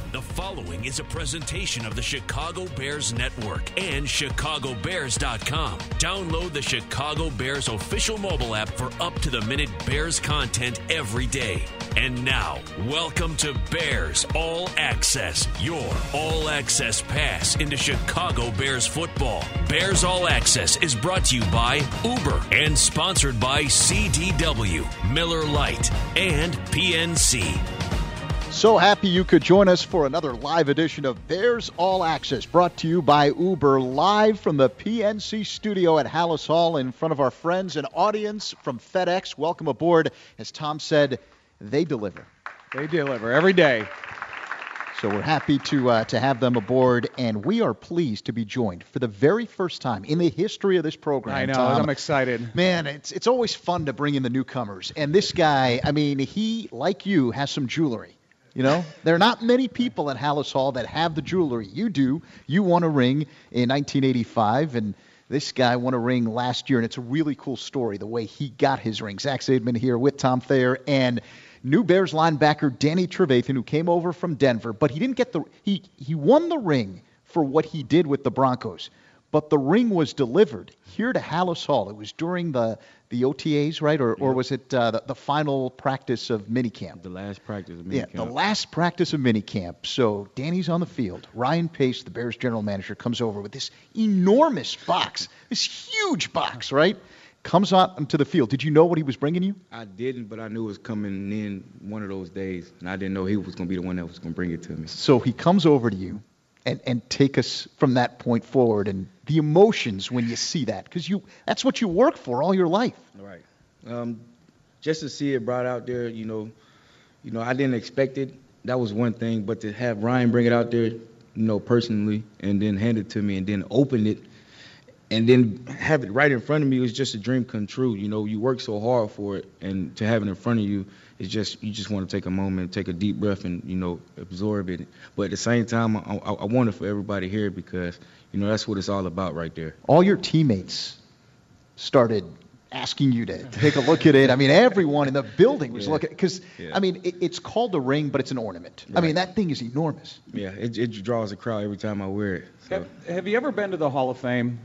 The following is a presentation of the Chicago Bears Network and ChicagoBears.com. Download the Chicago Bears official mobile app for up-to-the-minute Bears content every day. And now, welcome to Bears All Access, your all-access pass into Chicago Bears football. Bears All Access is brought to you by Uber and sponsored by CDW, Miller Lite, and PNC. So happy you could join us for another live edition of Bears All Access, brought to you by Uber, live from the PNC studio at Halas Hall in front of our friends and audience from FedEx. Welcome aboard. As Tom said, they deliver. They deliver every day. So we're happy to have them aboard, and we are pleased to be joined for the very first time in the history of this program. I know, Tom. I'm excited. Man, it's always fun to bring in the newcomers. And this guy, I mean, he, like you, has some jewelry. You know, there are not many people at Halas Hall that have the jewelry. You do. You won a ring in 1985, and this guy won a ring last year, and it's a really cool story, the way he got his ring. Zach Zaidman here with Tom Thayer and new Bears linebacker Danny Trevathan, who came over from Denver, but he didn't get he won the ring for what he did with the Broncos, but the ring was delivered here to Halas Hall. It was during the OTAs, right? Or was it the final practice of minicamp? The last practice of minicamp. Yeah, the last practice of minicamp. So Danny's on the field. Ryan Pace, the Bears general manager, comes over with this enormous box, this huge box, right? Comes out onto the field. Did you know what he was bringing you? I didn't, but I knew it was coming in one of those days, and I didn't know he was going to be the one that was going to bring it to me. So he comes over to you and take us from that point forward and the emotions when you see that, because that's what you work for all your life. Right. Just to see it brought out there, you know, I didn't expect it. That was one thing, but to have Ryan bring it out there, personally, and then hand it to me and then open it and then have it right in front of me was just a dream come true. You work so hard for it, and to have it in front of you, it's just, you just want to take a moment, take a deep breath and, absorb it. But at the same time, I want it for everybody here because, that's what it's all about right there. All your teammates started asking you to take a look at it. I mean, everyone in the building was looking, because, I mean, it's called a ring, but it's an ornament. Right. I mean, that thing is enormous. Yeah, it draws a crowd every time I wear it. So. Have you ever been to the Hall of Fame?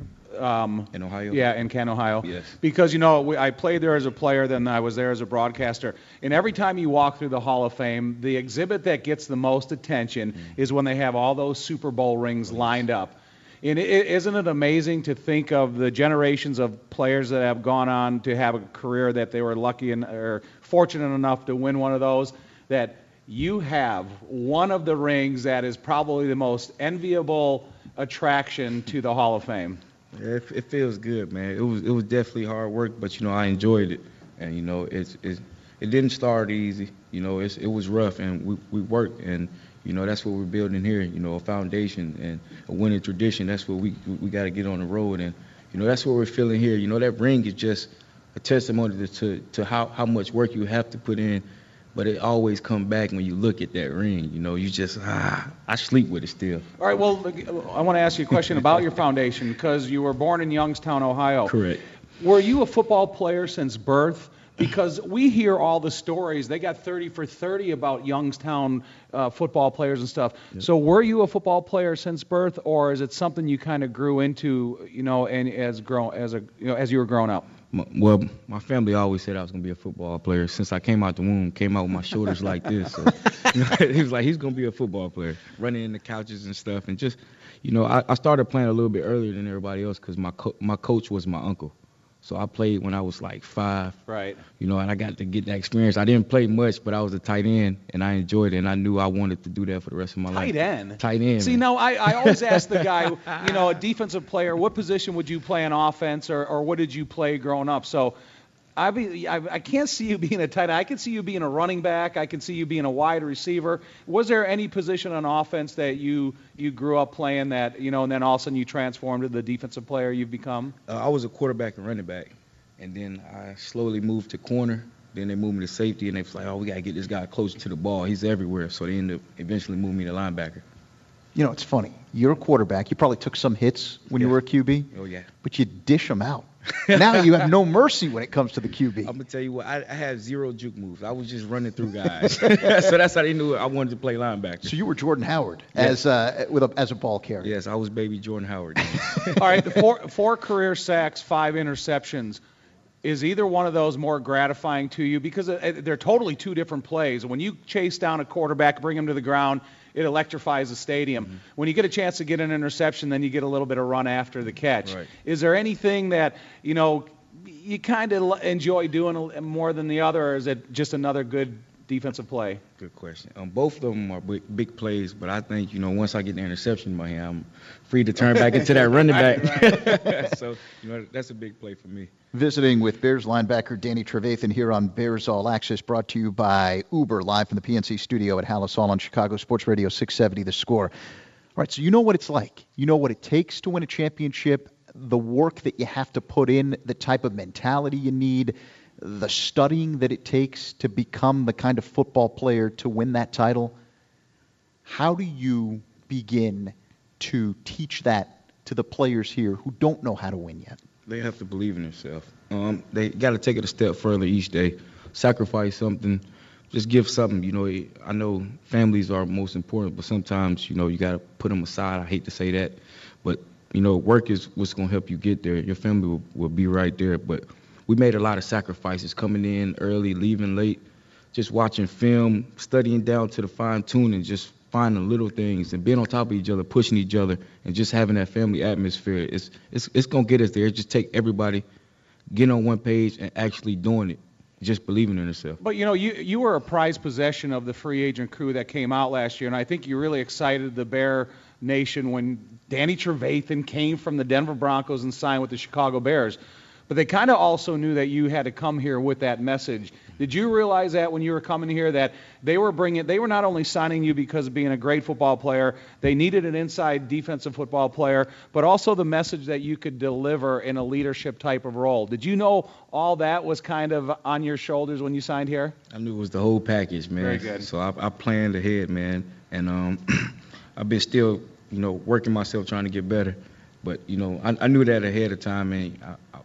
In Ohio? Yeah, in Canton, Ohio. Yes. Because, I played there as a player, then I was there as a broadcaster. And every time you walk through the Hall of Fame, the exhibit that gets the most attention is when they have all those Super Bowl rings lined up. And isn't it amazing to think of the generations of players that have gone on to have a career that they were lucky or fortunate enough to win one of those, that you have one of the rings that is probably the most enviable attraction to the Hall of Fame? Yeah, it feels good, man. It was definitely hard work, but I enjoyed it, and it didn't start easy. It was rough, and we worked, and that's what we're building here. A foundation and a winning tradition. That's what we got to get on the road, and that's what we're feeling here. That ring is just a testimony to how much work you have to put in. But it always comes back when you look at that ring. You just, I sleep with it still. All right, well, I want to ask you a question about your foundation, because you were born in Youngstown, Ohio. Correct. Were you a football player since birth? Because we hear all the stories. They got 30 for 30 about Youngstown football players and stuff. Yep. So were you a football player since birth, or is it something you kind of grew into, and as you were growing up? Well, my family always said I was going to be a football player. Since I came out the womb, came out with my shoulders like this. So, he was like, he's going to be a football player, running in the couches and stuff. And just, I started playing a little bit earlier than everybody else because my coach was my uncle. So I played when I was like 5. Right. And I got to get that experience. I didn't play much, but I was a tight end, and I enjoyed it, and I knew I wanted to do that for the rest of my life. Tight end. See, now, I always ask the guy, a defensive player, what position would you play on offense, or what did you play growing up? So I can't see you being a tight end. I can see you being a running back. I can see you being a wide receiver. Was there any position on offense that you grew up playing that, and then all of a sudden you transformed to the defensive player you've become? I was a quarterback and running back, and then I slowly moved to corner. Then they moved me to safety, and they was like, we got to get this guy closer to the ball. He's everywhere. So they ended up eventually moving me to linebacker. It's funny. You're a quarterback. You probably took some hits when you were a QB. Oh, yeah. But you dish them out. Now you have no mercy when it comes to the QB. I'm gonna tell you what, I had zero juke moves. I was just running through guys. So that's how they knew I wanted to play linebacker. So you were Jordan Howard Yes. as a ball carrier. Yes, I was baby Jordan Howard. All right, the four career sacks, 5 interceptions. Is either one of those more gratifying to you? Because they're totally two different plays. When you chase down a quarterback, bring him to the ground, it electrifies the stadium. Mm-hmm. When you get a chance to get an interception, then you get a little bit of run after the catch. Right. Is there anything that, you kind of enjoy doing more than the other, or is it just another good defensive play? Good question. Both of them are big plays, but I think, once I get the interception in my hand, I'm free to turn back into that running back. Right. So, that's a big play for me. Visiting with Bears linebacker Danny Trevathan here on Bears All Access, brought to you by Uber, live from the PNC studio at Halas Hall on Chicago Sports Radio 670 The Score. All right, so you know what it's like. You know what it takes to win a championship, the work that you have to put in, the type of mentality you need, the studying that it takes to become the kind of football player to win that title. How do you begin to teach that to the players here who don't know how to win yet? They have to believe in themselves. They got to take it a step further each day, sacrifice something, just give something. I know families are most important, but sometimes, you got to put them aside. I hate to say that, but, work is what's going to help you get there. Your family will be right there, but we made a lot of sacrifices, coming in early, leaving late, just watching film, studying down to the fine-tuning, just finding little things and being on top of each other, pushing each other, and just having that family atmosphere. It's going to get us there. It just take everybody getting on one page and actually doing it, just believing in yourself. But, you were a prized possession of the free agent crew that came out last year, and I think you really excited the Bear Nation when Danny Trevathan came from the Denver Broncos and signed with the Chicago Bears. But they kind of also knew that you had to come here with that message. Did you realize that when you were coming here that they were not only signing you because of being a great football player, they needed an inside defensive football player, but also the message that you could deliver in a leadership type of role? Did you know all that was kind of on your shoulders when you signed here? I knew it was the whole package, man. Very good. So I planned ahead, man, and I've been still, working myself trying to get better. But, I knew that ahead of time, and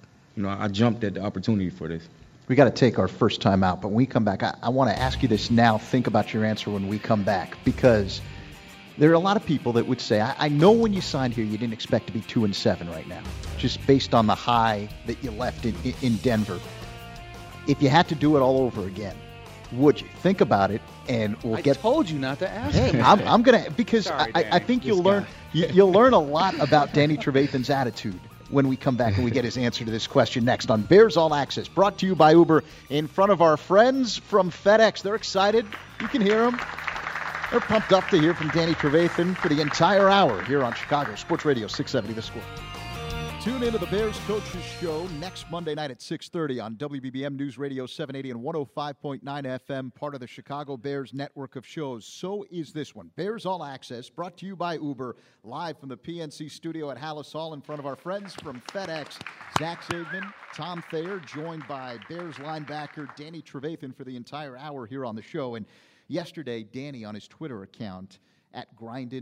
I jumped at the opportunity for this. We got to take our first time out, but when we come back, I want to ask you this now. Think about your answer when we come back, because there are a lot of people that would say, I know when you signed here, you didn't expect to be 2-7 right now, just based on the high that you left in Denver. If you had to do it all over again, would you? Think about it, and I told you not to ask. Hey, I'm gonna, because sorry, I think you'll learn a lot about Danny Trevathan's attitude when we come back and we get his answer to this question next on Bears All Access, brought to you by Uber, in front of our friends from FedEx. They're excited. You can hear them. They're pumped up to hear from Danny Trevathan for the entire hour here on Chicago Sports Radio 670 The Score. Tune into the Bears Coaches Show next Monday night at 6:30 on WBBM News Radio 780 and 105.9 FM, part of the Chicago Bears network of shows. So is this one, Bears All Access, brought to you by Uber, live from the PNC studio at Halas Hall in front of our friends from FedEx. Zach Zaidman, Tom Thayer, joined by Bears linebacker Danny Trevathan for the entire hour here on the show. And yesterday, Danny on his Twitter account at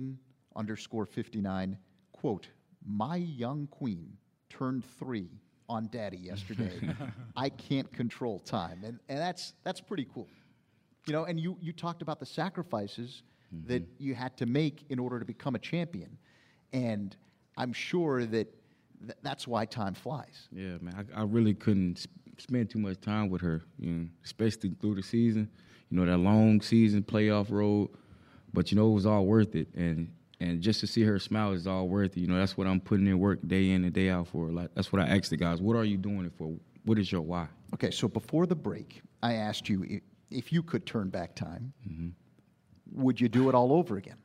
Grindin_59, quote, "My young queen turned 3 on Daddy yesterday. I can't control time." And that's pretty cool. And you talked about the sacrifices that you had to make in order to become a champion. And I'm sure that's why time flies. Yeah, man. I really couldn't spend too much time with her, especially through the season. That long season playoff road. But, it was all worth it. And just to see her smile is all worth it. That's what I'm putting in work day in and day out for. Like, that's what I asked the guys. What are you doing it for? What is your why? Okay, so before the break, I asked you if you could turn back time, would you do it all over again?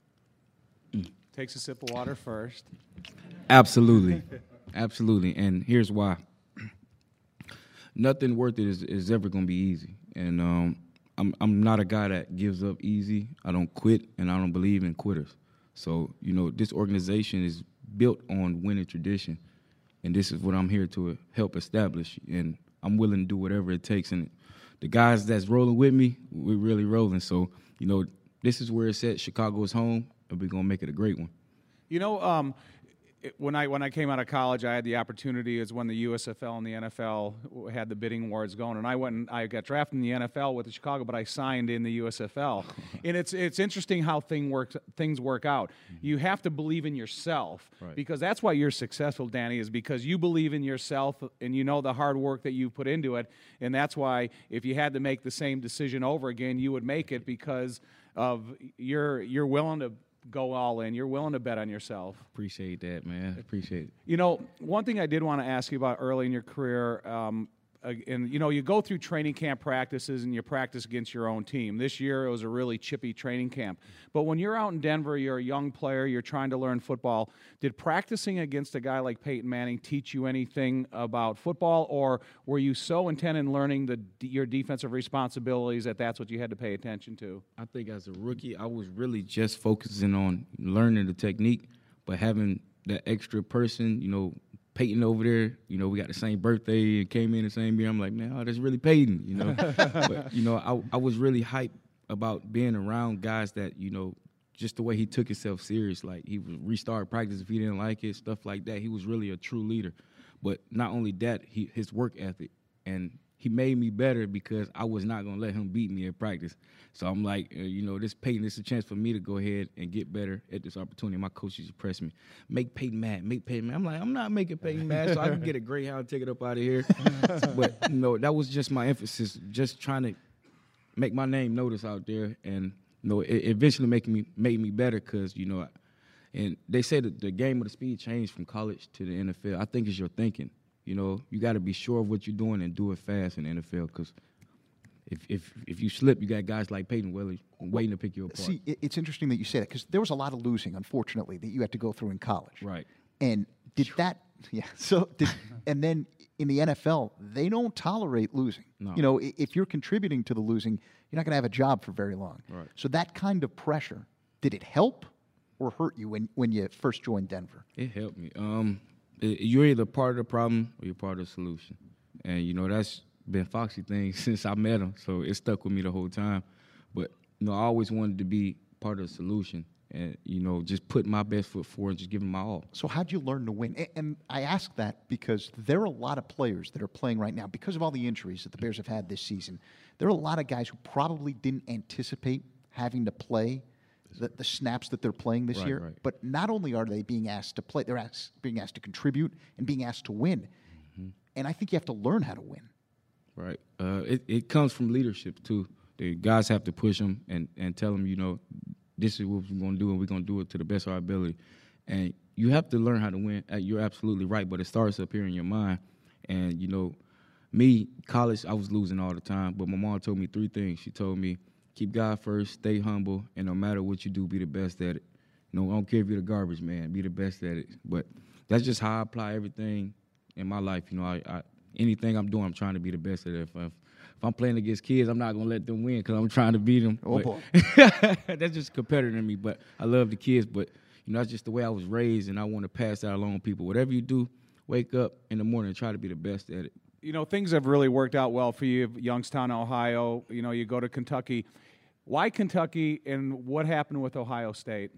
Takes a sip of water first. Absolutely. Absolutely. And here's why. Nothing worth it is ever going to be easy. And I'm not a guy that gives up easy. I don't quit, and I don't believe in quitters. So, this organization is built on winning tradition, and this is what I'm here to help establish, and I'm willing to do whatever it takes. And the guys that's rolling with me, we're really rolling. So, this is where it's at. Chicago is home, and we're going to make it a great one. when I came out of college, I had the opportunity is when the USFL and the NFL had the bidding wars going, and I went and I got drafted in the NFL with the Chicago, but I signed in the USFL. And it's interesting how things work out. You have to believe in yourself, because that's why you're successful, Danny, is because you believe in yourself and you know the hard work that you put into it, and that's why if you had to make the same decision over again, you would make it because of you're willing to go all in. You're willing to bet on yourself. Appreciate that, man. Appreciate it. You know, one thing I did want to ask you about early in your career, and you know, you go through training camp practices and you practice against your own team. This year it was a really chippy training camp. But when you're out in Denver, you're a young player, you're trying to learn football. Did practicing against a guy like Peyton Manning teach you anything about football, or were you so intent in learning your defensive responsibilities that that's what you had to pay attention to? I think as a rookie, I was really just focusing on learning the technique, but having that extra person, you know, Peyton over there, you know, we got the same birthday and came in the same year. I'm like, man, that's really Peyton, you know. But, you know, I was really hyped about being around guys that, you know, just the way he took himself serious. Like, he would restart practice if he didn't like it, stuff like that. He was really a true leader. But not only that, his work ethic. And he made me better because I was not going to let him beat me at practice. So I'm like, you know, this is a chance for me to go ahead and get better at this opportunity. My coaches pressed me, make Peyton mad. I'm like, I'm not making Peyton mad, so I can get a Greyhound ticket up out of here. But, you know, that was just my emphasis, just trying to make my name noticed out there. And, you know, it eventually made me better because, you know, and they say that the game of the speed changed from college to the NFL. I think it's your thinking. You know, you got to be sure of what you're doing and do it fast in the NFL, because if you slip, you got guys like Peyton waiting to pick you apart. See, it's interesting that you say that, because there was a lot of losing, unfortunately, that you had to go through in college. Right. And and then in the NFL, they don't tolerate losing. No. You know, if you're contributing to the losing, you're not going to have a job for very long. Right. So that kind of pressure, did it help or hurt you when you first joined Denver? It helped me. You're either part of the problem or you're part of the solution. And, you know, that's been Foxy thing since I met him, so it stuck with me the whole time. But, you know, I always wanted to be part of the solution and, you know, just put my best foot forward and just give them my all. So how'd you learn to win? And I ask that because there are a lot of players that are playing right now, because of all the injuries that the Bears have had this season. There are a lot of guys who probably didn't anticipate having to play the snaps that they're playing this year. Right. But not only are they being asked to play, they're being asked to contribute and being asked to win. Mm-hmm. And I think you have to learn how to win. Right. It comes from leadership, too. The guys have to push them and tell them, you know, this is what we're going to do, and we're going to do it to the best of our ability. And you have to learn how to win. You're absolutely right, but it starts up here in your mind. And, you know, me, college, I was losing all the time, but my mom told me 3 things. She told me, keep God first, stay humble, and no matter what you do, be the best at it. You know, I don't care if you're the garbage man, be the best at it. But that's just how I apply everything in my life. You know, I anything I'm doing, I'm trying to be the best at it. If I'm playing against kids, I'm not going to let them win because I'm trying to beat them. Oh, boy. That's just a competitor in me, but I love the kids. But, you know, that's just the way I was raised, and I want to pass that along to people. Whatever you do, wake up in the morning and try to be the best at it. You know, things have really worked out well for you. Youngstown, Ohio, you know, you go to Kentucky. Why Kentucky, and what happened with Ohio State?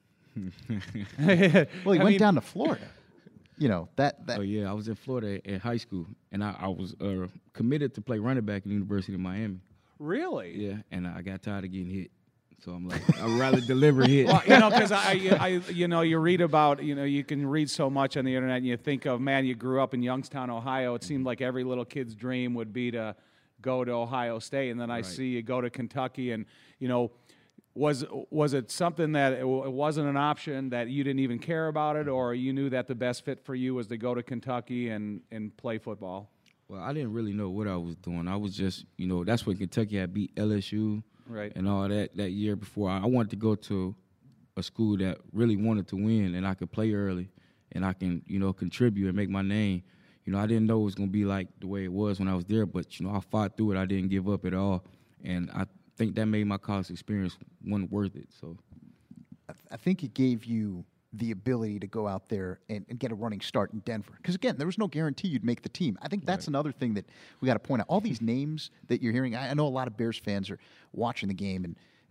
Well, he went down to Florida. You know, that. Oh, yeah, I was in Florida in high school, and I was committed to play running back at the University of Miami. Really? Yeah, and I got tired of getting hit. So I'm like, I'd rather deliver hit. Well, you know, because you know, you read about, you know, you can read so much on the internet, and you think of, man, you grew up in Youngstown, Ohio. It seemed like every little kid's dream would be to go to Ohio State, and then I see you go to Kentucky, and, you know, was it something that it wasn't an option, that you didn't even care about it, or you knew that the best fit for you was to go to Kentucky and play football? Well, I didn't really know what I was doing. I was just, you know, that's when Kentucky had beat LSU. Right. And all that year before. I wanted to go to a school that really wanted to win, and I could play early, and I can, you know, contribute and make my name. You know, I didn't know it was going to be like the way it was when I was there, but, you know, I fought through it. I didn't give up at all, and I think that made my college experience one worth it. So I think it gave you the ability to go out there and get a running start in Denver. Because, again, there was no guarantee you'd make the team. I think that's another thing that we got to point out. All these names that you're hearing, I know a lot of Bears fans are watching the game, and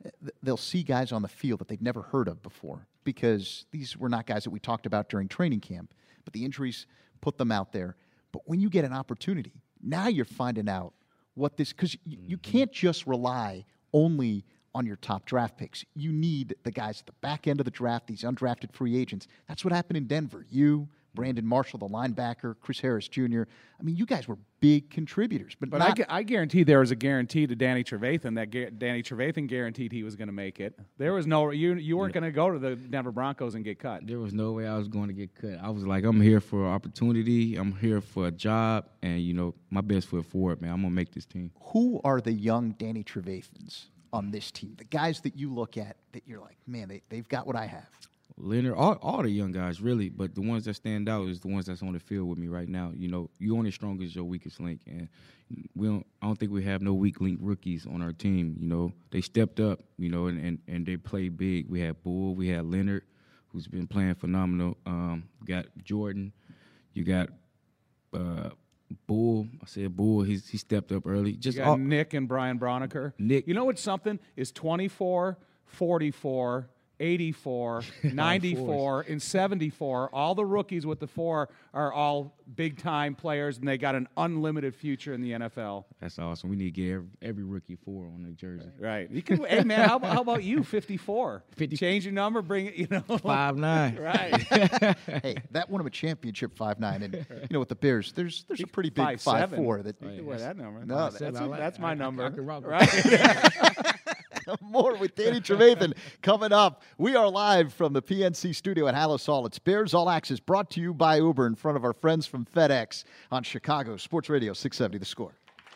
they'll see guys on the field that they've never heard of before because these were not guys that we talked about during training camp, but the injuries put them out there. But when you get an opportunity, now you're finding out what this, because you can't just rely only on your top draft picks. You need the guys at the back end of the draft, these undrafted free agents. That's what happened in Denver. You, Brandon Marshall, the linebacker, Chris Harris Jr. I mean, you guys were big contributors. But not, I guarantee there was a guarantee to Danny Trevathan that Danny Trevathan guaranteed he was going to make it. There was no, you weren't going to go to the Denver Broncos and get cut. There was no way I was going to get cut. I was like, I'm here for an opportunity. I'm here for a job. And, you know, my best foot forward, man. I'm going to make this team. Who are the young Danny Trevathans on this team? The guys that you look at that you're like, man, they've got what I have. Leonard, all the young guys, really, but the ones that stand out is the ones that's on the field with me right now. You know, you're only as strong as your weakest link, and I don't think we have no weak link rookies on our team. You know, they stepped up, you know, and they played big. We had Bull, we had Leonard, who's been playing phenomenal. We got Jordan, you got Bull. I said Bull. He stepped up early. Just you got Nick and Brian Broniker. Nick, you know what's something is 24, 44. 84, 94, and 74. All the rookies with the 4 are all big-time players, and they got an unlimited future in the NFL. That's awesome. We need to get every rookie 4 on their jersey. Right. You can. Hey, man, how about you, 54? 50. Change your number, bring it, 5'9". Right. Hey, that won him a championship, 5'9". And, with the Bears, there's a pretty big 5'4". You can wear that number. No, that's my number. I can rock right. More with Danny Trevathan coming up. We are live from the PNC studio at Halas Hall. It's Bears All Access, brought to you by Uber in front of our friends from FedEx on Chicago Sports Radio 670 The Score.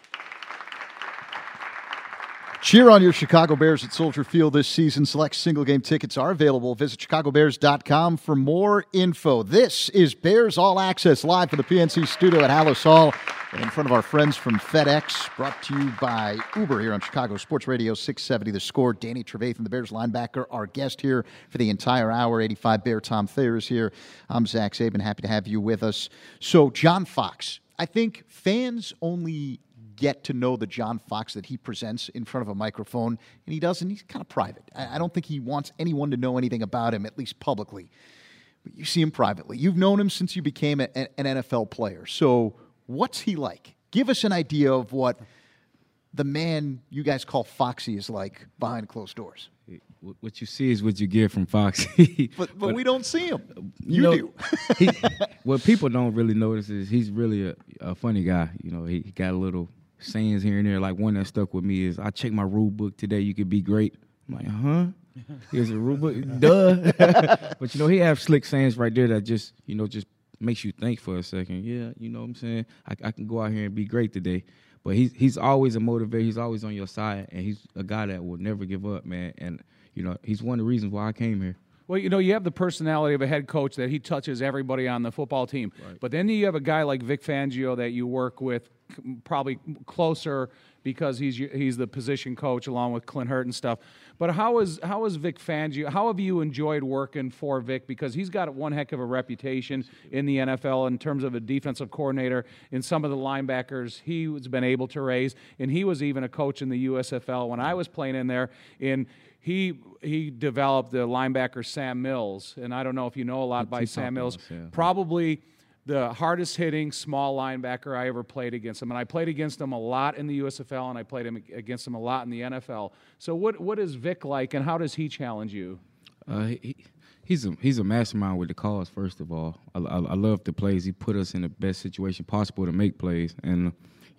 Cheer on your Chicago Bears at Soldier Field this season. Select single-game tickets are available. Visit ChicagoBears.com for more info. This is Bears All Access, live from the PNC studio at Halas Hall and in front of our friends from FedEx, brought to you by Uber here on Chicago Sports Radio 670 The Score. Danny Trevathan, the Bears linebacker, our guest here for the entire hour. 85 Bear Tom Thayer is here. I'm Zach Saban. Happy to have you with us. So, John Fox. I think fans only get to know the John Fox that he presents in front of a microphone, and he doesn't. He's kind of private. I don't think he wants anyone to know anything about him, at least publicly. But you see him privately. You've known him since you became an NFL player. So what's he like? Give us an idea of what the man you guys call Foxy is like behind closed doors. What you see is what you get from Foxy. but we don't see him. You do. What people don't really notice is he's really a funny guy. You know, he got a little sayings here and there. Like one that stuck with me is, I checked my rule book today. You could be great. I'm like, huh? Here's a rule book? Duh. But, he have slick sayings right there that just makes you think for a second. Yeah, you know what I'm saying? I can go out here and be great today. But he's always a motivator. He's always on your side, and he's a guy that will never give up, man. And, he's one of the reasons why I came here. Well, you have the personality of a head coach that he touches everybody on the football team. Right. But then you have a guy like Vic Fangio that you work with probably closer because he's the position coach along with Clint Hurt and stuff. But how is Vic Fangio? How have you enjoyed working for Vic? Because he's got one heck of a reputation in the NFL in terms of a defensive coordinator, in some of the linebackers he's been able to raise, and he was even a coach in the USFL when I was playing in there. He developed the linebacker Sam Mills, and I don't know if you know a lot by Sam Mills. Yeah. Probably the hardest hitting small linebacker I ever played against him. And I played against him a lot in the USFL, and I played against him a lot in the NFL. So what is Vic like, and how does he challenge you? He's a mastermind with the calls, first of all. I love the plays. He put us in the best situation possible to make plays. And,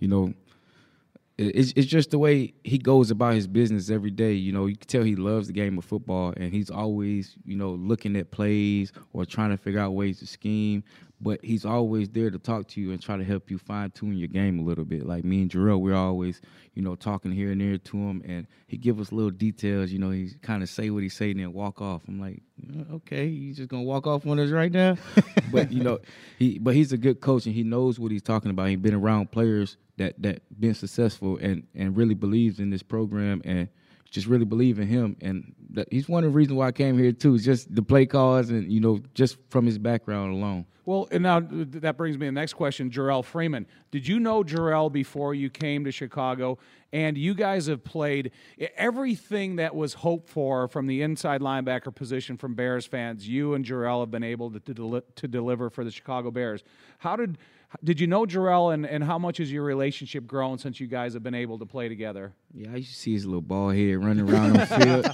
it's just the way he goes about his business every day. You can tell he loves the game of football, and he's always, looking at plays or trying to figure out ways to scheme. But he's always there to talk to you and try to help you fine-tune your game a little bit. Like me and Jarrell, we're always, talking here and there to him, and he give us little details. He kind of say what he say and then walk off. I'm like, okay, you just gonna walk off on us right now? But he's a good coach, and he knows what he's talking about. He's been around players that been successful and really believes in this program and just really believe in him. And he's one of the reasons why I came here too, just the play calls and, just from his background alone. Well, and now that brings me to the next question, Jarrell Freeman. Did you know Jarrell before you came to Chicago? and you guys have played everything that was hoped for from the inside linebacker position from Bears fans. You and Jarrell have been able to deliver for the Chicago Bears. How did you know Jarrell, and how much has your relationship grown since you guys have been able to play together? Yeah, I used to see his little bald head running around on the field.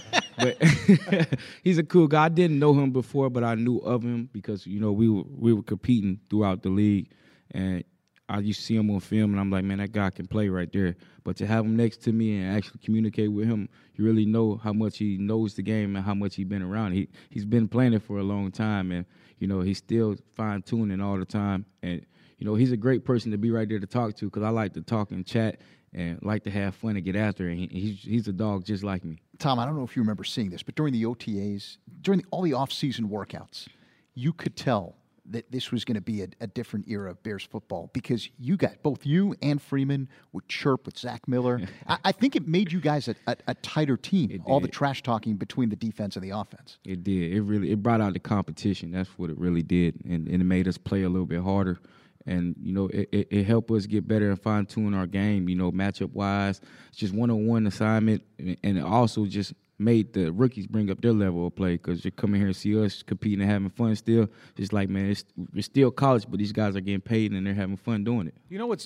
But he's a cool guy. I didn't know him before, but I knew of him because, you know, we were competing throughout the league. And I used to see him on film, and I'm like, man, that guy can play right there. But to have him next to me and actually communicate with him, you really know how much he knows the game and how much he's been around. He's been playing it for a long time, and, you know, he's still fine-tuning all the time. And, you know, he's a great person to be right there to talk to because I like to talk and chat and like to have fun and get after it. He's a dog just like me. Tom, I don't know if you remember seeing this, but during the OTAs, during all the off-season workouts, you could tell that this was going to be a different era of Bears football because both you and Freeman would chirp with Zach Miller. I think it made you guys a tighter team, all the trash talking between the defense and the offense. It did. It brought out the competition. That's what it really did, and it made us play a little bit harder. And, you know, it helped us get better and fine-tune our game, you know, matchup-wise. It's just one-on-one assignment, and it also just made the rookies bring up their level of play because they come in here and see us competing and having fun still. It's like, man, it's still college, but these guys are getting paid and they're having fun doing it. You know what's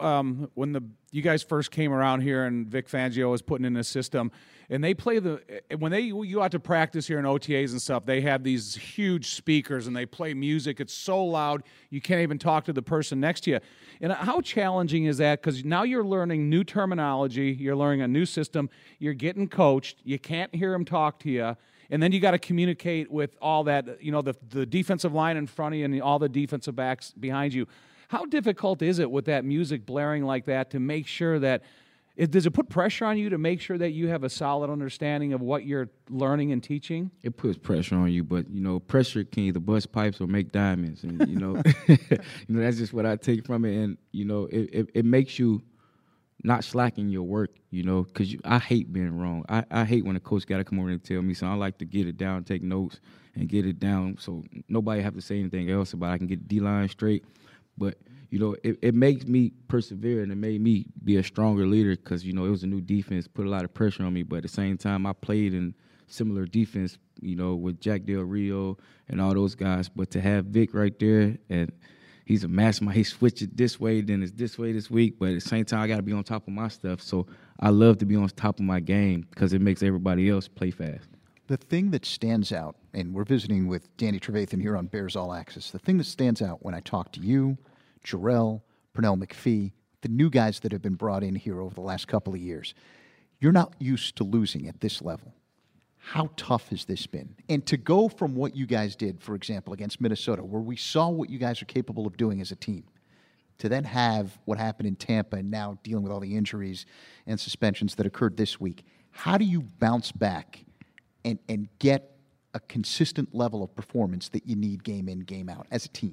when you guys first came around here and Vic Fangio was putting in a system, and they play when you out to practice here in OTAs and stuff, they have these huge speakers and they play music. It's so loud you can't even talk to the person next to you. And how challenging is that? Because now you're learning new terminology, you're learning a new system, you're getting coached, you can't hear them talk to you, and then you got to communicate with all that, you know, the defensive line in front of you and all the defensive backs behind you. How difficult is it with that music blaring like that to make sure that does it put pressure on you to make sure that you have a solid understanding of what you're learning and teaching? It puts pressure on you, but, you know, pressure can either bust pipes or make diamonds. And, you know, that's just what I take from it. And, you know, it makes you not slacking your work, you know, because I hate being wrong. I hate when a coach got to come over and tell me something. I like to get it down, take notes, and get it down so nobody have to say anything else about it. I can get the D-line straight. But, you know, it makes me persevere, and it made me be a stronger leader because, you know, it was a new defense, put a lot of pressure on me. But at the same time, I played in similar defense, you know, with Jack Del Rio and all those guys. But to have Vic right there, and he's a mastermind. He switched it this way, then it's this way this week. But at the same time, I got to be on top of my stuff. So I love to be on top of my game because it makes everybody else play fast. The thing that stands out, and we're visiting with Danny Trevathan here on Bears All Access, the thing that stands out when I talk to you, Jarrell, Pernell McPhee, the new guys that have been brought in here over the last couple of years, you're not used to losing at this level. How tough has this been? And to go from what you guys did, for example, against Minnesota, where we saw what you guys are capable of doing as a team, to then have what happened in Tampa and now dealing with all the injuries and suspensions that occurred this week, how do you bounce back and get a consistent level of performance that you need game in, game out as a team?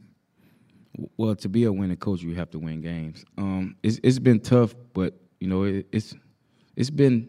Well, to be a winning coach, you have to win games. It's been tough, but, you know, it's been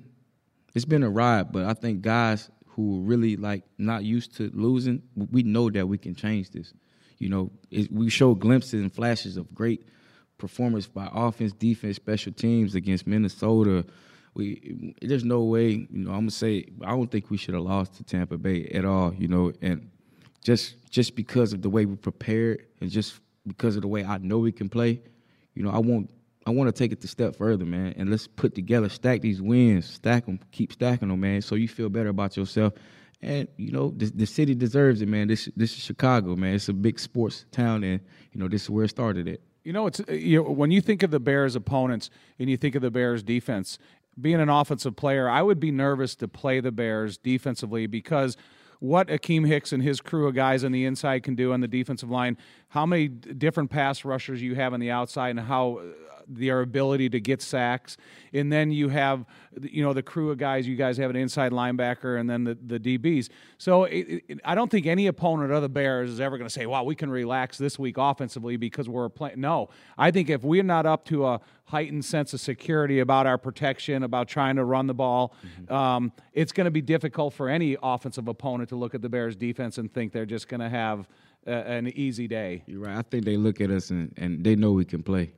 a ride. But I think guys who are really, like, not used to losing, we know that we can change this. You know, we show glimpses and flashes of great performance by offense, defense, special teams against Minnesota. There's no way, you know, I'm going to say I don't think we should have lost to Tampa Bay at all, you know, and just because of the way we prepared and just because of the way I know we can play, you know, I want to take it a step further, man, and let's put together, stack these wins, stack them, keep stacking them, man, so you feel better about yourself. And, you know, the city deserves it, man. This is Chicago, man. It's a big sports town, and, you know, this is where it started at. You know, when you think of the Bears' opponents and you think of the Bears' defense, being an offensive player, I would be nervous to play the Bears defensively because what Akeem Hicks and his crew of guys on the inside can do on the defensive line, how many different pass rushers you have on the outside, and how their ability to get sacks. And then you have, you know, the crew of guys. You guys have an inside linebacker and then the DBs. So I don't think any opponent of the Bears is ever going to say, wow, we can relax this week offensively because we're playing. No, I think if we're not up to a heightened sense of security about our protection, about trying to run the ball, it's going to be difficult for any offensive opponent to look at the Bears defense and think they're just going to have an easy day. You're right. I think they look at us and they know we can play.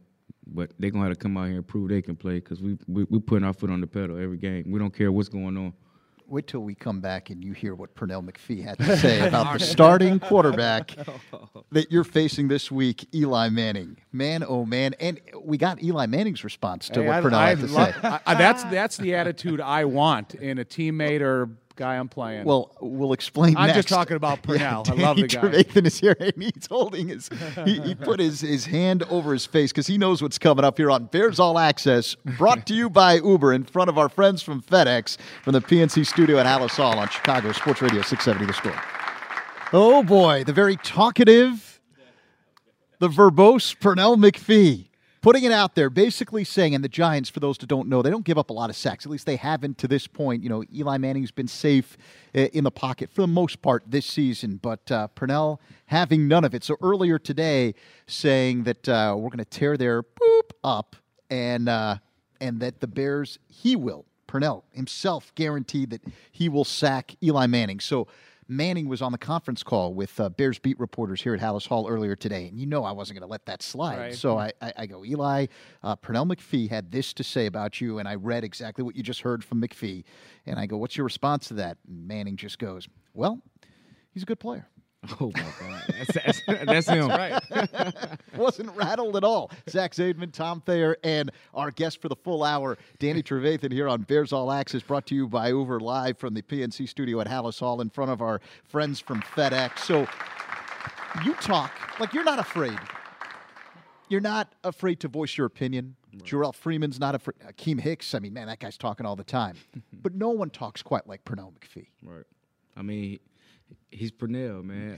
but they're going to have to come out here and prove they can play because we putting our foot on the pedal every game. We don't care what's going on. Wait till we come back and you hear what Pernell McPhee had to say about the starting quarterback that you're facing this week, Eli Manning. Man, oh man. And we got Eli Manning's response to what Pernell had to say. That's the attitude I want in a teammate or guy I'm playing. Well, we'll explain I'm next. just talking about Pernell. Yeah, I love the guy. Trevathan is here, and he's holding he put his hand over his face because he knows what's coming up here on Bears All Access, brought to you by Uber in front of our friends from FedEx from the PNC studio at Halas Hall on Chicago Sports Radio 670 The Score. Oh, boy, the very talkative, the verbose Pernell McPhee. Putting it out there, basically saying, and the Giants, for those that don't know, they don't give up a lot of sacks. At least they haven't to this point. You know, Eli Manning's been safe in the pocket for the most part this season, but Pernell having none of it. So earlier today saying that we're going to tear their up and that the Bears, Pernell himself guaranteed that he will sack Eli Manning. So Manning was on the conference call with Bears beat reporters here at Halas Hall earlier today, and you know I wasn't going to let that slide. Right. So I go, Eli, Pernell McPhee had this to say about you, and I read exactly what you just heard from McPhee. And I go, what's your response to that? And Manning just goes, well, he's a good player. Oh, my God. That's him. Right. Wasn't rattled at all. Zach Zaidman, Tom Thayer, and our guest for the full hour, Danny Trevathan, here on Bears All Access, brought to you by Uber, live from the PNC studio at Halas Hall in front of our friends from FedEx. So you talk like you're not afraid. You're not afraid to voice your opinion. Right. Jarrell Freeman's not afraid. Akeem Hicks, I mean, man, that guy's talking all the time. But no one talks quite like Pernell McPhee. Right. I mean, he's Pernell, man.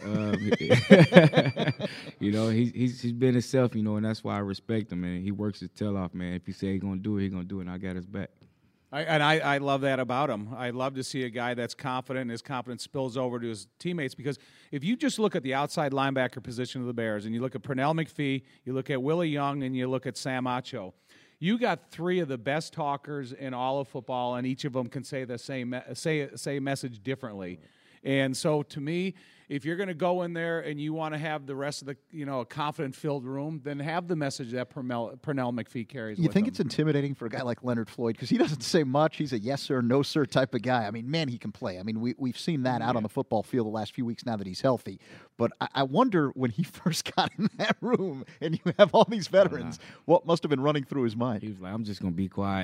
You know, he's been himself, you know, and that's why I respect him, man. He works his tail off, man. If he say he's going to do it, he's going to do it, and I got his back. I love that about him. I love to see a guy that's confident, and his confidence spills over to his teammates, because if you just look at the outside linebacker position of the Bears, and you look at Pernell McPhee, you look at Willie Young, and you look at Sam Acho, you got three of the best talkers in all of football, and each of them can say the same say message differently. And so, to me, if you're going to go in there and you want to have the rest of the, you know, a confident-filled room, then have the message that Pernell McPhee carries. You think it's intimidating for a guy like Leonard Floyd because he doesn't say much? He's a yes sir, no sir type of guy. I mean, man, he can play. I mean, we've seen that out on the football field the last few weeks now that he's healthy. But I wonder when he first got in that room and you have all these veterans, what must have been running through his mind? He was like, I'm just going to be quiet.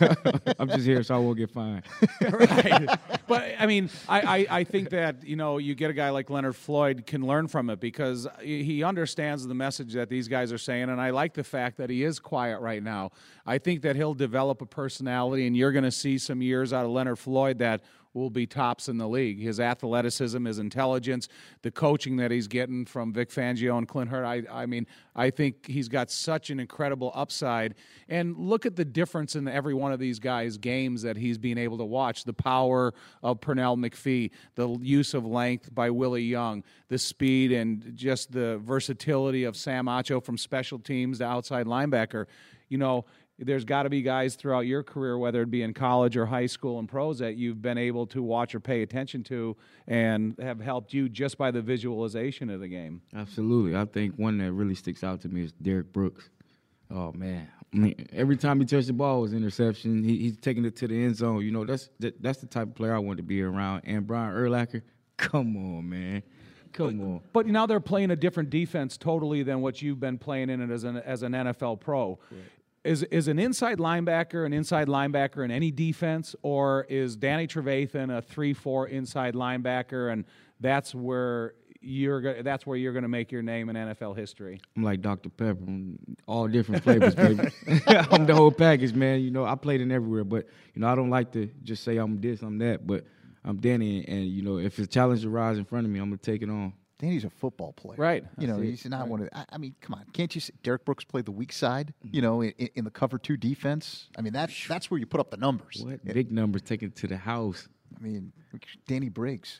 I'm just here so I won't get fined. Right. But, I mean, I think that, you know, you get a guy like Leonard Floyd can learn from it because he understands the message that these guys are saying, and I like the fact that he is quiet right now. I think that he'll develop a personality, and you're going to see some years out of Leonard Floyd that will be tops in the league. His athleticism, his intelligence, the coaching that he's getting from Vic Fangio and Clint Hurtt. I mean, I think he's got such an incredible upside. And look at the difference in every one of these guys' games that he's being able to watch. The power of Pernell McPhee, the use of length by Willie Young, the speed and just the versatility of Sam Acho from special teams to outside linebacker. You know, there's got to be guys throughout your career, whether it be in college or high school and pros, that you've been able to watch or pay attention to and have helped you just by the visualization of the game. Absolutely. I think one that really sticks out to me is Derek Brooks. Oh, man. I mean, every time he touched the ball, it was interception. He's taking it to the end zone. You know, that's the type of player I want to be around. And Brian Urlacher, come on, man. Come on. But now they're playing a different defense totally than what you've been playing in it as an NFL pro. Right. Is an inside linebacker in any defense, or is Danny Trevathan a 3-4 inside linebacker, and that's where you're going to make your name in NFL history? I'm like Dr. Pepper, all different flavors, baby. I'm the whole package, man. You know, I played in everywhere, but you know, I don't like to just say I'm this, I'm that, but I'm Danny, and you know, if a challenge arises in front of me, I'm gonna take it on. Danny's a football player. Right. You know, he's not one of – I mean, come on. Can't you see Derek Brooks played the weak side, you know, in the cover 2 defense? I mean, that's where you put up the numbers. What? Big numbers taken to the house. I mean, Danny Briggs.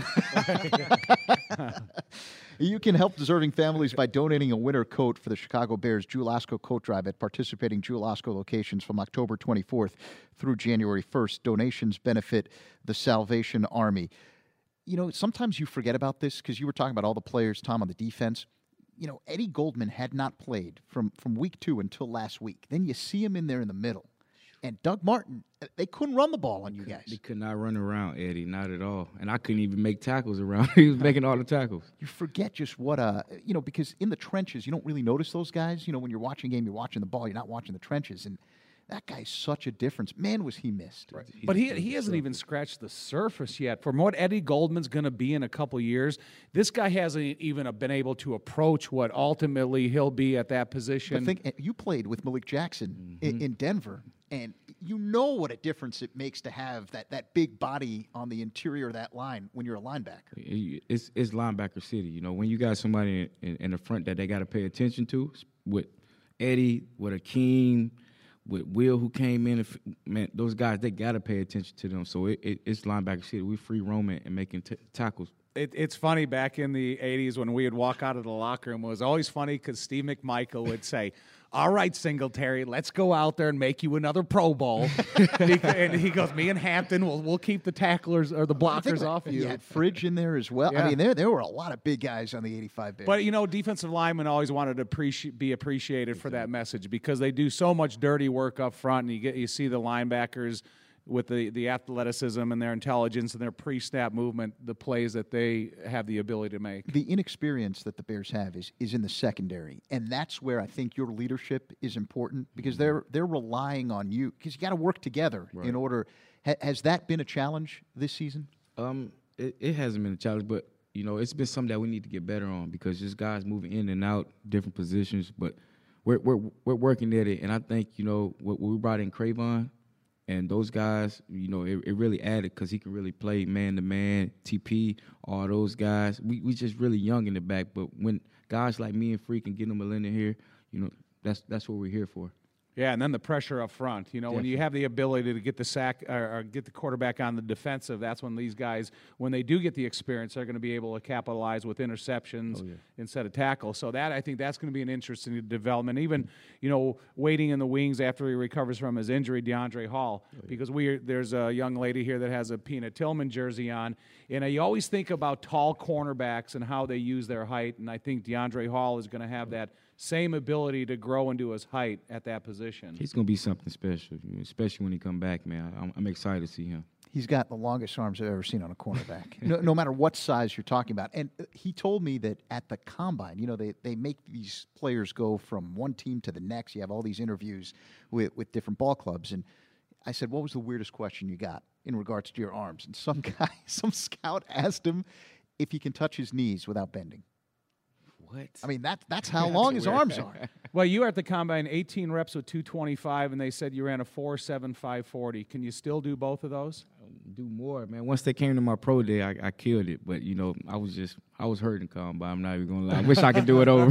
You can help deserving families by donating a winter coat for the Chicago Bears Jewel Osco Coat Drive at participating Jewel Osco locations from October 24th through January 1st. Donations benefit the Salvation Army. You know, sometimes you forget about this because you were talking about all the players, Tom, on the defense. Eddie Goldman had not played from week 2 until last week. Then you see him in there in the middle. And Doug Martin, they couldn't run the ball on you guys. They could not run around Eddie, not at all. And I couldn't even make tackles around. He was making all the tackles. You forget just what, because in the trenches, you don't really notice those guys. When you're watching a game, you're watching the ball, you're not watching the trenches. And that guy's such a difference. Man, was he missed. Right. But he hasn't even scratched the surface yet. From what Eddie Goldman's going to be in a couple years, this guy hasn't even been able to approach what ultimately he'll be at that position. But you played with Malik Jackson in Denver, and you know what a difference it makes to have that big body on the interior of that line when you're a linebacker. It's linebacker city. When you got somebody in the front that they got to pay attention to, with Eddie, with Akeem, with Will who came in, man, those guys, they got to pay attention to them. So it's linebacker city. We free roaming and making tackles. It's funny, back in the 80s when we would walk out of the locker room, it was always funny because Steve McMichael would say, all right, Singletary, let's go out there and make you another Pro Bowl. And he goes, me and Hampton, we'll keep the tacklers or the blockers off you. You had Fridge in there as well. Yeah. I mean, there were a lot of big guys on the 85 Bears. But, defensive linemen always wanted to be appreciated for that message because they do so much dirty work up front, and you see the linebackers with the athleticism and their intelligence and their pre-snap movement, the plays that they have the ability to make. The inexperience that the Bears have is in the secondary, and that's where I think your leadership is important because they're relying on you because you got to work together in order. Has that been a challenge this season? It hasn't been a challenge, but it's been something that we need to get better on because just guys moving in and out different positions, but we're working at it, and I think what we brought in Cravon. And those guys, it really added because he can really play man-to-man, TP, all those guys. We just really young in the back. But when guys like me and Free can get them in here, that's what we're here for. Yeah, and then the pressure up front. When you have the ability to get the sack or get the quarterback on the defensive, that's when these guys, when they do get the experience, they're going to be able to capitalize with interceptions instead of tackles. So I think that's going to be an interesting development. Even, waiting in the wings after he recovers from his injury, DeAndre Hall, because there's a young lady here that has a Peanut Tillman jersey on, and you always think about tall cornerbacks and how they use their height, and I think DeAndre Hall is going to have that same ability to grow into his height at that position. He's going to be something special, especially when he come back, man. I'm excited to see him. He's got the longest arms I've ever seen on a cornerback, no matter what size you're talking about. And he told me that at the Combine, they make these players go from one team to the next. You have all these interviews with different ball clubs. And I said, what was the weirdest question you got in regards to your arms? And some scout asked him if he can touch his knees without bending. What? I mean, that's how long his arms are. Well, you were at the Combine, 18 reps with 225, and they said you ran a 4.7 540. Can you still do both of those? Do more, man. Once they came to my pro day, I killed it. But, I was hurting Combine. I'm not even going to lie. I wish I could do it over.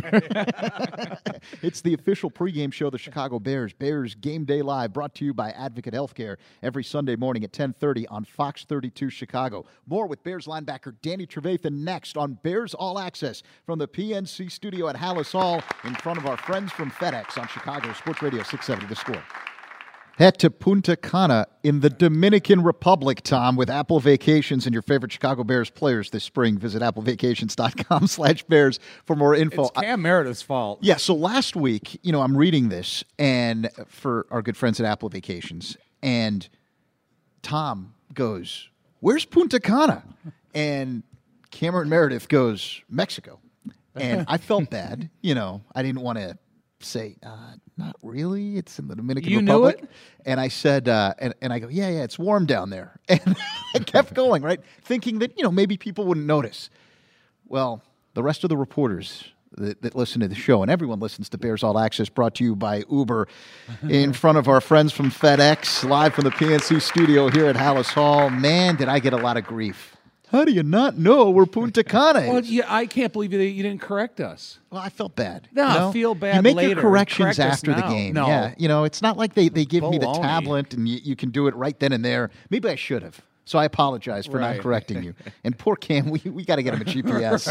It's the official pregame show of the Chicago Bears. Bears Game Day Live, brought to you by Advocate Healthcare every Sunday morning at 10:30 on Fox 32 Chicago. More with Bears linebacker Danny Trevathan next on Bears All Access from the PNC studio at Hallis Hall in front of our friends from FedEx on Chicago Sports Radio 670 The Score. Head to Punta Cana in the Dominican Republic, Tom, with Apple Vacations and your favorite Chicago Bears players this spring. Visit applevacations.com/Bears for more info. It's Cam Meredith's fault. Yeah, so last week, I'm reading this and for our good friends at Apple Vacations, and Tom goes, "Where's Punta Cana?" And Cameron Meredith goes, "Mexico." And I felt bad. I didn't want to say, not really. It's in the Dominican Republic. You knew it? And I said, and I go, yeah, it's warm down there. And I kept going, right, thinking that, maybe people wouldn't notice. Well, the rest of the reporters that listen to the show, and everyone listens to Bears All Access, brought to you by Uber, in front of our friends from FedEx, live from the PNC studio here at Hallis Hall. Man, did I get a lot of grief. How do you not know where Punta Cana is? Well, yeah, I can't believe you didn't correct us. Well, I felt bad. No, feel bad. You make later. your corrections Correct after the game. No. Yeah, it's not like they give me the Baloney. tablet and you can do it right then and there. Maybe I should have. So I apologize for not correcting you. And poor Cam, we got to get him a GPS.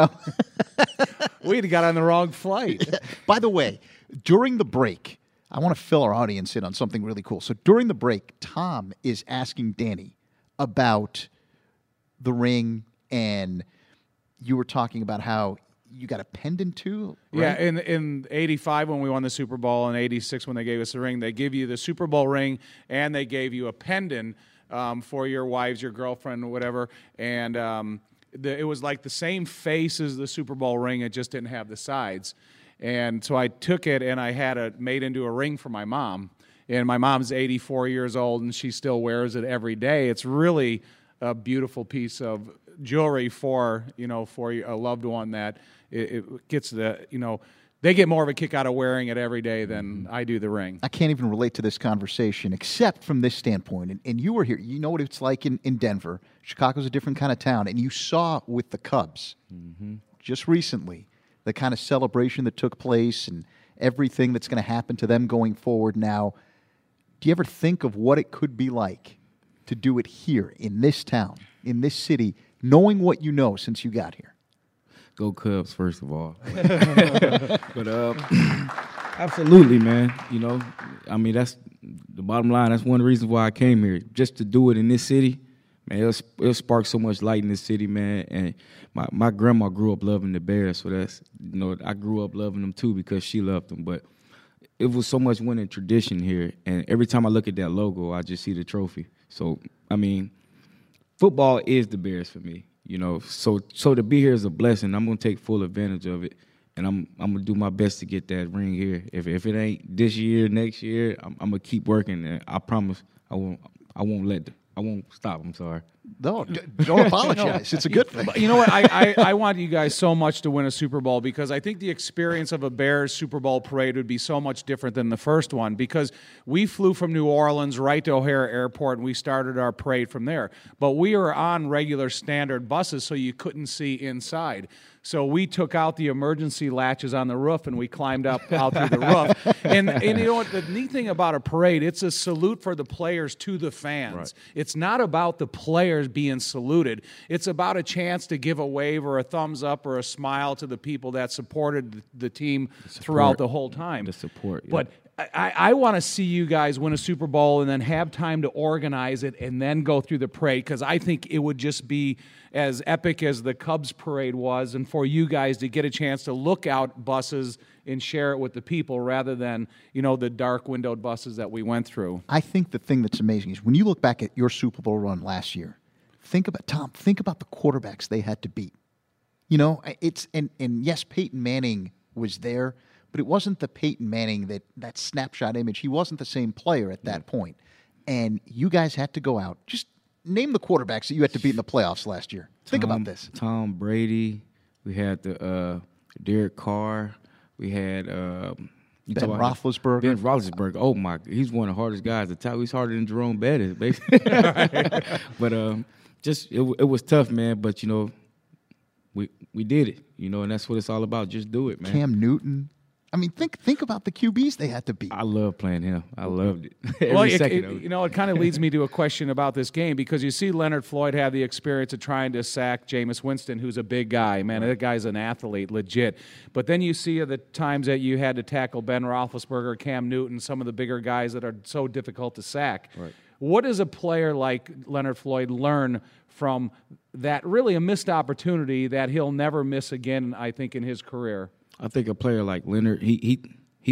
Right. We'd have got on the wrong flight. Yeah. By the way, during the break, I want to fill our audience in on something really cool. So during the break, Tom is asking Danny about the ring, and you were talking about how you got a pendant too, Yeah, right? in 85 when we won the Super Bowl and 86 when they gave us the ring, they give you the Super Bowl ring and they gave you a pendant for your wives, your girlfriend, whatever. And it was like the same face as the Super Bowl ring. It just didn't have the sides. And so I took it and I had it made into a ring for my mom. And my mom's 84 years old and she still wears it every day. It's really a beautiful piece of jewelry for a loved one that it gets they get more of a kick out of wearing it every day than I do the ring. I can't even relate to this conversation except from this standpoint. And you were here. You know what it's like in Denver. Chicago's a different kind of town. And you saw with the Cubs just recently the kind of celebration that took place and everything that's going to happen to them going forward now. Do you ever think of what it could be like to do it here in this town, in this city, knowing what you know since you got here? Go Cubs, first of all. But absolutely, man. I mean, that's the bottom line. That's one of the reasons why I came here, just to do it in this city. Man, it'll spark so much light in this city, man. And my grandma grew up loving the Bears, so that's I grew up loving them too because she loved them. But it was so much winning tradition here, and every time I look at that logo, I just see the trophy. So I mean, football is the Bears for me. So to be here is a blessing. I'm gonna take full advantage of it, and I'm gonna do my best to get that ring here. If it ain't this year, next year, I'm gonna keep working, and I promise I won't stop. I'm sorry. No, don't apologize. It's a good thing. You know what? I want you guys so much to win a Super Bowl because I think the experience of a Bears Super Bowl parade would be so much different than the first one because we flew from New Orleans right to O'Hare Airport and we started our parade from there. But we were on regular standard buses so you couldn't see inside. So we took out the emergency latches on the roof and we climbed up out through the roof. And you know what? The neat thing about a parade, it's a salute for the players to the fans. Right. It's not about the players being saluted. It's about a chance to give a wave or a thumbs up or a smile to the people that supported the team throughout the whole time. The support. Yeah. But I want to see you guys win a Super Bowl and then have time to organize it and then go through the parade because I think it would just be as epic as the Cubs parade was and for you guys to get a chance to look out buses and share it with the people rather than, the dark windowed buses that we went through. I think the thing that's amazing is when you look back at your Super Bowl run last year, think about the quarterbacks they had to beat. And yes, Peyton Manning was there, but it wasn't the Peyton Manning that snapshot image. He wasn't the same player at that point. And you guys had to go out. Just name the quarterbacks that you had to beat in the playoffs last year. Think about this. Tom Brady. We had the Derek Carr. We had Ben Roethlisberger. Ben Roethlisberger. Oh, my. He's one of the hardest guys to tackle. He's harder than Jerome Bettis, basically. But it was tough, man. But, we did it, and that's what it's all about. Just do it, man. Cam Newton. I mean, think about the QBs they had to beat. I love playing him. I loved it. Every second of it. It kind of leads me to a question about this game because you see Leonard Floyd have the experience of trying to sack Jameis Winston, who's a big guy. Man, that guy's an athlete, legit. But then you see the times that you had to tackle Ben Roethlisberger, Cam Newton, some of the bigger guys that are so difficult to sack. Right. What does a player like Leonard Floyd learn from that really a missed opportunity that he'll never miss again, I think, in his career? I think a player like Leonard, he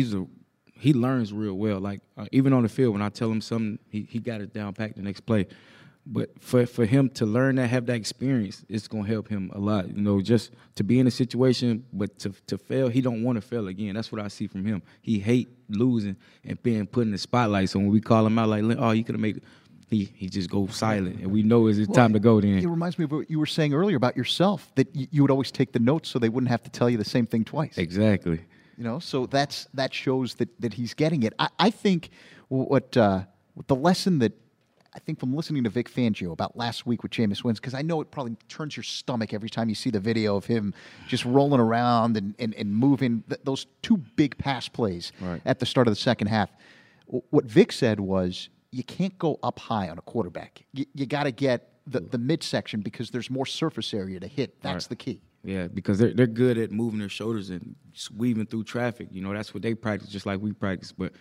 learns real well. Like even on the field, when I tell him something, he got it down packed the next play. But for him to learn that, have that experience, it's gonna help him a lot. Just to be in a situation, but to fail, he don't want to fail again. That's what I see from him. He hate losing and being put in the spotlight. So when we call him out like, oh, you could have made it. He just goes silent, and we know it's time to go then. It reminds me of what you were saying earlier about yourself, that you would always take the notes so they wouldn't have to tell you the same thing twice. Exactly. So that shows that he's getting it. I think what the lesson that I think from listening to Vic Fangio about last week with Jameis Winston, because I know it probably turns your stomach every time you see the video of him just rolling around and moving those two big pass plays at the start of the second half. What Vic said was, you can't go up high on a quarterback. You got to get the midsection because there's more surface area to hit. That's the key. Yeah, because they're good at moving their shoulders and weaving through traffic. That's what they practice, just like we practice. But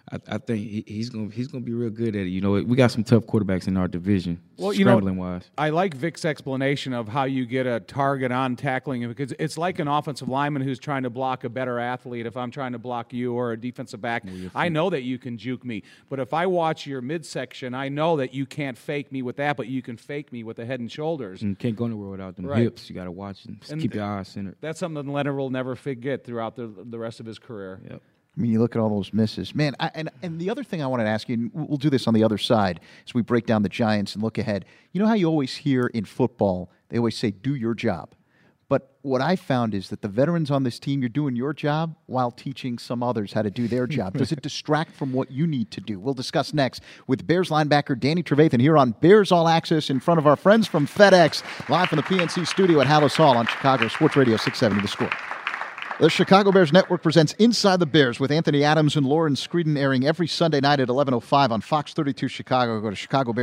I think he's gonna be real good at it. You know, we got some tough quarterbacks in our division. Well, scrambling wise. I like Vic's explanation of how you get a target on tackling him, because it's like an offensive lineman who's trying to block a better athlete. If I'm trying to block you or a defensive back, I know that you can juke me. But if I watch your midsection, I know that you can't fake me with that, but you can fake me with the head and shoulders. And you can't go anywhere without them Right. hips. You got to watch and keep your eyes centered. That's something that Leonard will never forget throughout the rest of his career. Yep. I mean, you look at all those misses. Man, and the other thing I wanted to ask you, and we'll do this on the other side as we break down the Giants and look ahead. You know how you always hear in football, they always say, do your job. But what I found is that the veterans on this team, you're doing your job while teaching some others how to do their job. Does it distract from what you need to do? We'll discuss next with Bears linebacker Danny Trevathan here on Bears All Access in front of our friends from FedEx, live from the PNC studio at Hallis Hall on Chicago Sports Radio 670 The Score. The Chicago Bears Network presents Inside the Bears with Anthony Adams and Lauren Screeden, airing every Sunday night at 11:05 on Fox 32 Chicago. Go to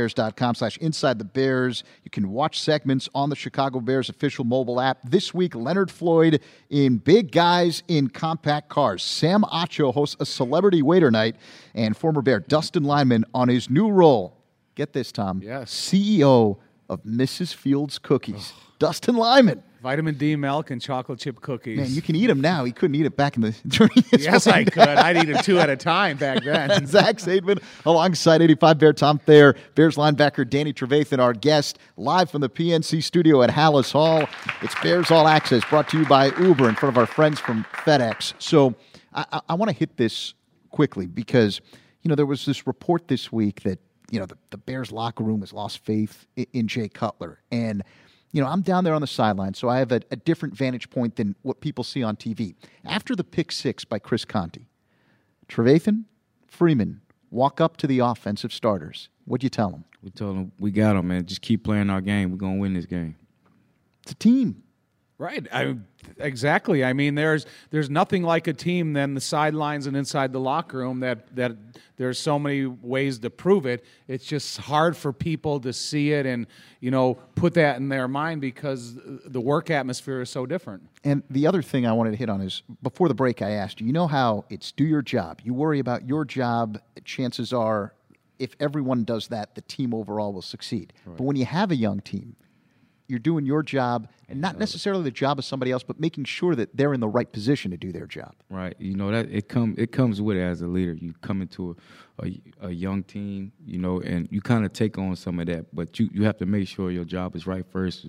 chicagobears.com/InsideTheBears. You can watch segments on the Chicago Bears official mobile app. This week, Leonard Floyd in Big Guys in Compact Cars. Sam Acho hosts a celebrity waiter night, and former Bear Dustin Lineman on his new role. Get this, Tom. Yes. CEO of Mrs. Fields Cookies. Dustin Lyman. Vitamin D milk and chocolate chip cookies. Man, you can eat them now. He couldn't eat it back in the during his Yes, I could. I'd eat them 2 at a time back then. Zach Zaidman alongside 85 Bear Tom Thayer, Bears linebacker Danny Trevathan, our guest, live from the PNC studio at Hallis Hall. It's Bears All Access, brought to you by Uber in front of our friends from FedEx. So I want to hit this quickly because, there was this report this week that, the Bears locker room has lost faith in Jay Cutler. And I'm down there on the sideline, so I have a different vantage point than what people see on TV. After the pick six by Chris Conte, Trevathan, Freeman walk up to the offensive starters. What'd you tell them? We told them, we got them, man. Just keep playing our game. We're going to win this game. It's a team. Right. Exactly. I mean, there's nothing like a team than the sidelines and inside the locker room that there's so many ways to prove it. It's just hard for people to see it and, put that in their mind because the work atmosphere is so different. And the other thing I wanted to hit on is, before the break I asked you, how it's do your job. You worry about your job, chances are if everyone does that, the team overall will succeed. Right. But when you have a young team, you're doing your job, and not necessarily the job of somebody else, but making sure that they're in the right position to do their job. Right. That it comes with it as a leader. You come into a young team, and you kind of take on some of that, but you have to make sure your job is right first.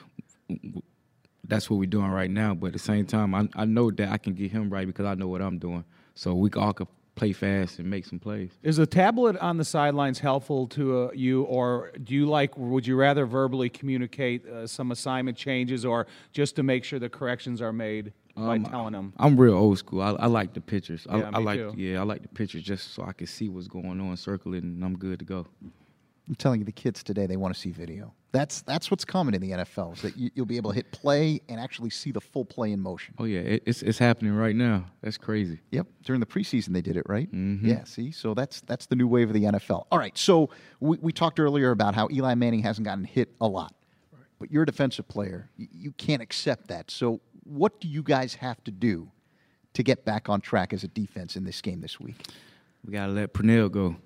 That's what we're doing right now. But at the same time, I know that I can get him right because I know what I'm doing. So we all can play fast and make some plays. Is the tablet on the sidelines helpful to you, or would you rather verbally communicate some assignment changes, or just to make sure the corrections are made by telling them? I'm real old school. I like the pictures. Yeah, I like too. I like the pictures just so I can see what's going on, circle it, and I'm good to go. I'm telling you, the kids today, they want to see video. That's what's coming in the NFL, is that you'll be able to hit play and actually see the full play in motion. Oh, yeah, it's happening right now. That's crazy. Yep, during the preseason they did it, right? Mm-hmm. Yeah, see? So that's the new wave of the NFL. All right, so we talked earlier about how Eli Manning hasn't gotten hit a lot. Right. But you're a defensive player. You can't accept that. So what do you guys have to do to get back on track as a defense in this game this week? We got to let Pernell go.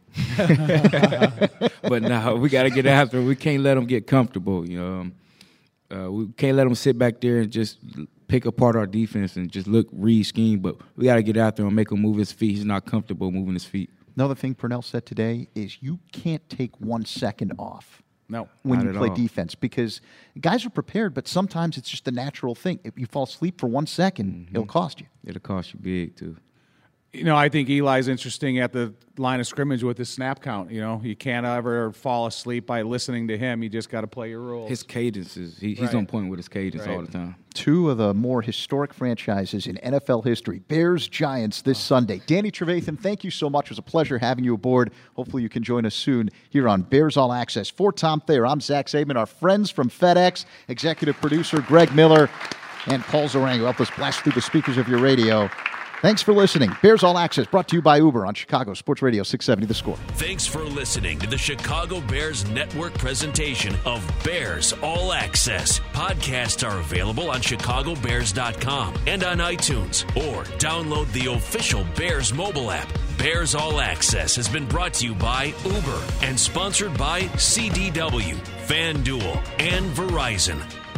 But no, we got to get after him. We can't let him get comfortable, We can't let him sit back there and just pick apart our defense and just read scheme. But we got to get after him, make him move his feet. He's not comfortable moving his feet. Another thing Pernell said today is you can't take 1 second off. No, when you play defense, because guys are prepared, but sometimes it's just a natural thing. If you fall asleep for 1 second, it'll cost you. It'll cost you big, too. I think Eli's interesting at the line of scrimmage with his snap count. You can't ever fall asleep by listening to him. You just got to play your rules. His cadences, he's on point with his cadence all the time. Two of the more historic franchises in NFL history, Bears-Giants this Sunday. Danny Trevathan, thank you so much. It was a pleasure having you aboard. Hopefully you can join us soon here on Bears All Access. For Tom Thayer, I'm Zach Zaidman. Our friends from FedEx, executive producer Greg Miller, and Paul Zarang, who helped us blast through the speakers of your radio. Thanks for listening. Bears All Access, brought to you by Uber on Chicago Sports Radio 670 The Score. Thanks for listening to the Chicago Bears Network presentation of Bears All Access. Podcasts are available on chicagobears.com and on iTunes, or download the official Bears mobile app. Bears All Access has been brought to you by Uber and sponsored by CDW, FanDuel, and Verizon.